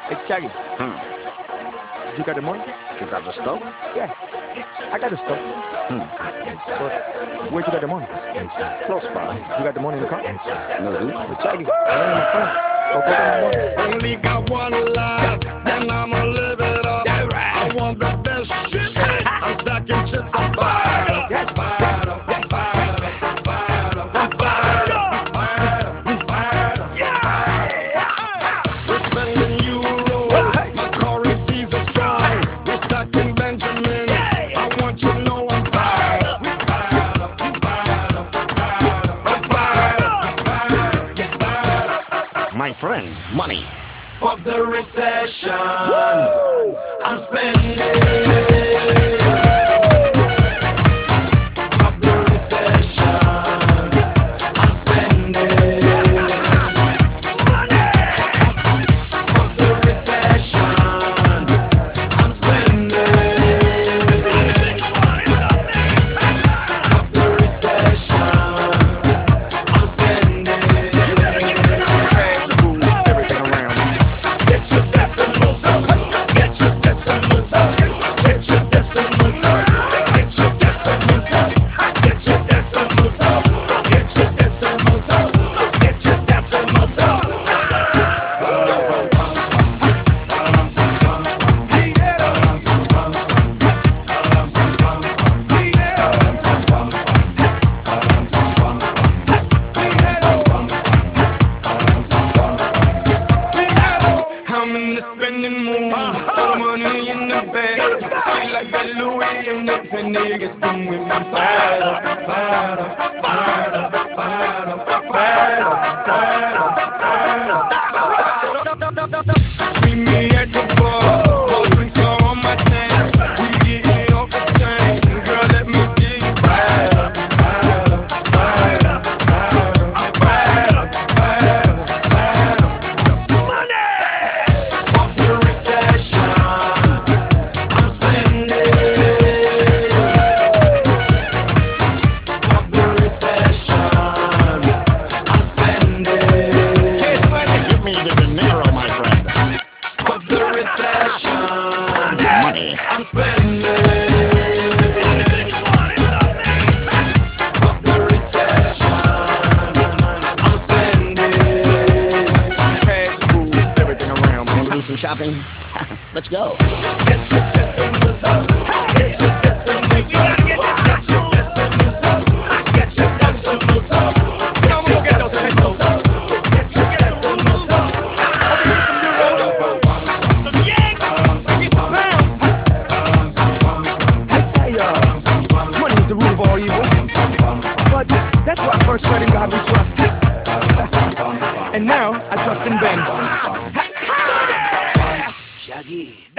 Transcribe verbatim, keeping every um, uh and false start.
Hey, Shaggy, Hmm. you got the money? You got the stuff? Yeah, I got the stuff. Hmm. But where you got the money? Close by. You got the money in the car? No. Hey, Shaggy, I ain't my friend. Go go get my money. Only got one life, then I'ma live it up. I want the best shit. I'm stacking chips. I'm fired up, fired up, fired up, fired up, I'm fired up, fired up, fired up. We're spending euros, my currencies are strong. We're stacking Benjamins. I want you to know I'm fired up, fired up, fired up, fired up, I'm fired up, fired up, fired up. My friend, money. Fuck the recession. I'm spending. Fuck the recession. I'm spending. Fuck the recession. I'm spending. Fuck the recession. I'm spending. Cash rules everything around me. Get your decimals up. Get your decimals up. Get your decimals up. Get your decimals up. Get your decimals up. Get your decimals up. Get your decimals up. I'm in the spending mood. Throw money in the bag. Feel like that Louis in the penny. Get spun with me. Fired up, fired up, fired up, fired up, fired up, fired up, fired up. Meet me at the bar. Cold drinks are on my tank. We getting off the chain. Girl, let me see you. Fired up, fired up, fired up, fired up, fired up, fired up, fired up. Fuck the recession. I'm spending. Fuck the recession. I'm spending. Give me the dinero, my friend. Fuck the recession. Money. I'm spending. Fuck the recession. I'm spending. Cash rules everything around me. Want to do some shopping? Let's go. Get your decimals up. Get your decimals up. Get your decimals up. Get your decimals up. Get your decimals up. Get your decimals up. Hey, uh, money is the root of all evil. But that's why I first read in God we trust. And now I trust in Ben. Shaggy,